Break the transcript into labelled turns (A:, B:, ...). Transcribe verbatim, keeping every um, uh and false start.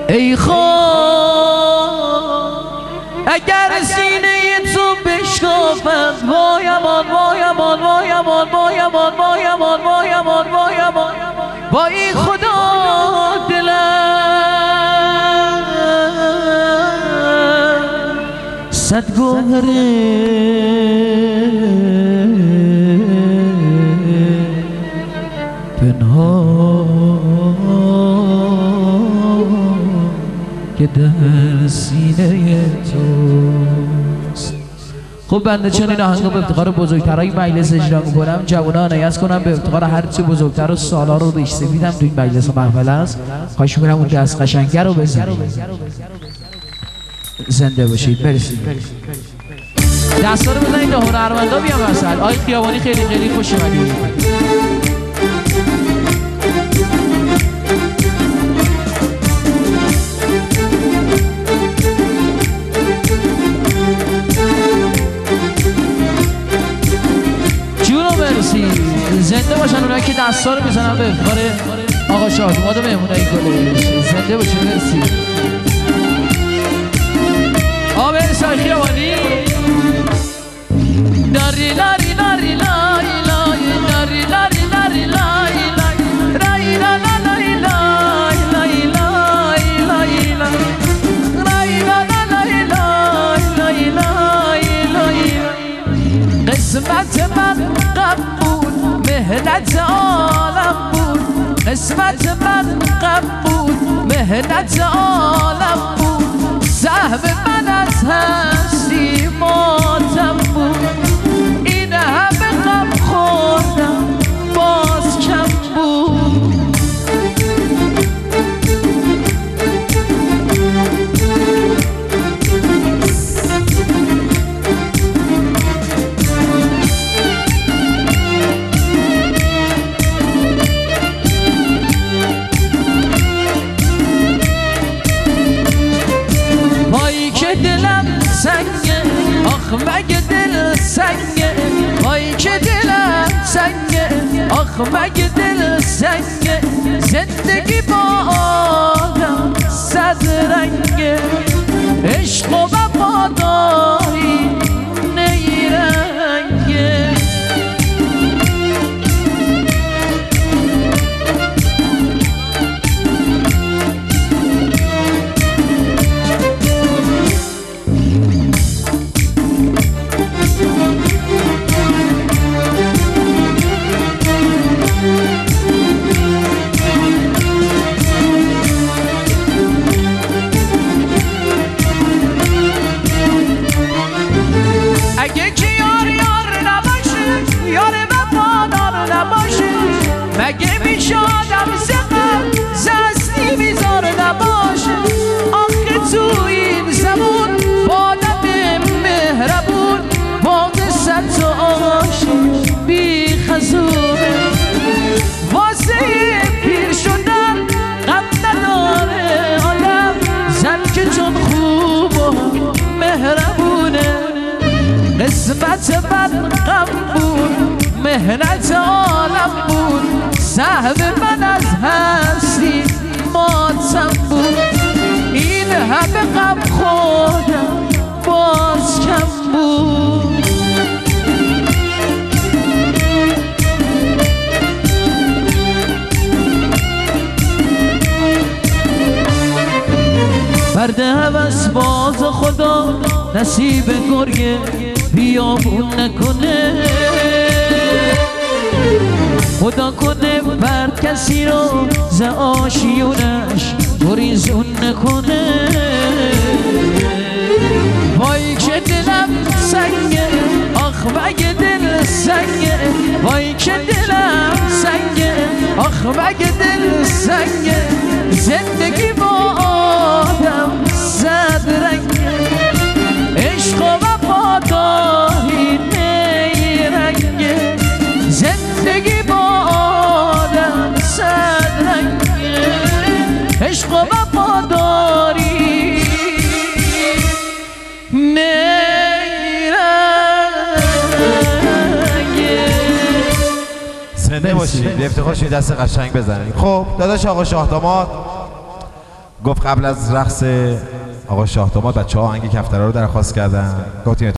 A: ای خان اگر سینه تو بشکافد وای امان وای امان وای امان وای امان وای امان وای امان وای امان وای خدا دلم صد گوهره که در سینه توست. خب بنده چون این آهنگو به افتخار بزرگترهای مجلس اجرا میکنم، جوانان عنایت کنم به افتخار هرچی بزرگتر و سالار و ریش سفیدم تو این مجلس و محفل است. خواهش میکنم اون دست قشنگه رو بزنید. زنده باشید. مرسی. دستا رو بزنید تا هنرمندا بیان وسط. آقای خیابانی خیلی خیلی خوش اومدید. زنده باشن اونایی که دستا رو میزنن به افتخار آقا شادماد و مهمونای گلش. زنده باشن. مرسی. آقا مرسی آقای خیابانی. داری لاری لاری لای لای داری لاری لاری لای لای رای لا لا لای لای لای لای لای لای رای لا لا لای لای لای لای لای قسمت من قبول مهنت عالم بود، قسمت من قبول مهنت عالم بود، سهم من از هستی ماتم بود، این همه غم خوردم باز کم بود. مگه دل سنگه وای که دلم سنگه آخ مگه دل سنگه زندگی با آدم صد رنگه عشق و وفاداری نیرنگه مگه میشه آدم زقم زستی بیزار نباشه آخه تو این زمان با آدم مهربون واقع صد تا عاشق بی خزونه واسه پیر شدن غم نداره آدم زن که چون خوب و مهربونه قسمت من غم بود مهنت عالم بود سهم من از هستی ماتم بود این همه غم خوردم باز کم بود. مرد هوس باز خدا نصیب گرگ بیابون نکنه خدا کنه بر کسی رو ز آشیونش گریزون نکنه وای که دلم سنگه آخ مگه دل سنگه وای که دلم سنگه آخ مگه دل سنگه زندگی با آدم صد رنگه عشق و وفاداری نیرنگه زندگی با آدم صد رنگه عشق و وفاداری نیرنگه.
B: زنده باشید. افتخار شید دست قشنگ بزنید. خب داداش آقا شاه داماد گفت قبل از رقص آقا شاه داماد بچه‌ها آهنگ کفترا رو درخواست کردن. گفتیم